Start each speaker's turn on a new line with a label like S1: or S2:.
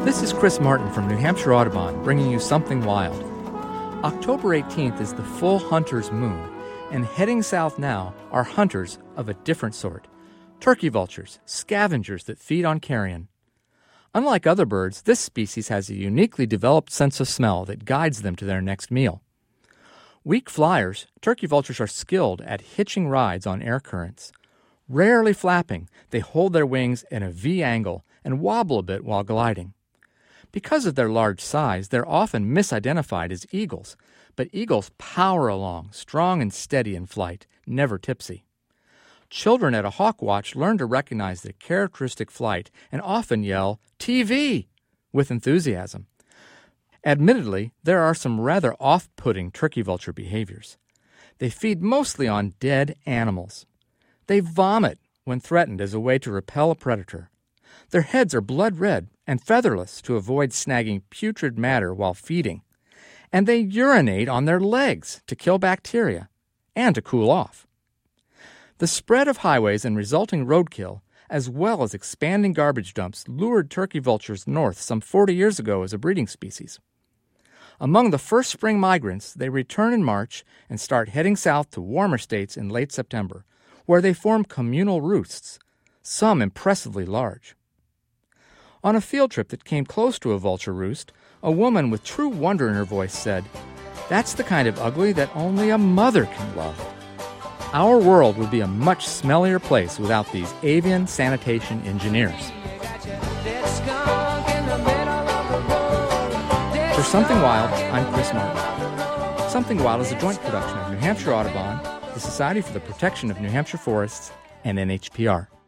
S1: This is Chris Martin from New Hampshire Audubon, bringing you Something Wild. October 18th is the full hunter's moon, and heading south now are hunters of a different sort. Turkey vultures, scavengers that feed on carrion. Unlike other birds, this species has a uniquely developed sense of smell that guides them to their next meal. Weak flyers, turkey vultures are skilled at hitching rides on air currents. Rarely flapping, they hold their wings in a V angle and wobble a bit while gliding. Because of their large size, they're often misidentified as eagles, but eagles power along, strong and steady in flight, never tipsy. Children at a hawk watch learn to recognize their characteristic flight and often yell, "TV!" with enthusiasm. Admittedly, there are some rather off-putting turkey vulture behaviors. They feed mostly on dead animals. They vomit when threatened as a way to repel a predator. Their heads are blood red and featherless to avoid snagging putrid matter while feeding. And they urinate on their legs to kill bacteria and to cool off. The spread of highways and resulting roadkill, as well as expanding garbage dumps, lured turkey vultures north some 40 years ago as a breeding species. Among the first spring migrants, they return in March and start heading south to warmer states in late September, where they form communal roosts, some impressively large. On a field trip that came close to a vulture roost, a woman with true wonder in her voice said, "That's the kind of ugly that only a mother can love." Our world would be a much smellier place without these avian sanitation engineers. For Something Wild, I'm Chris Martin. Something Wild is a joint production of New Hampshire Audubon, the Society for the Protection of New Hampshire Forests, and NHPR.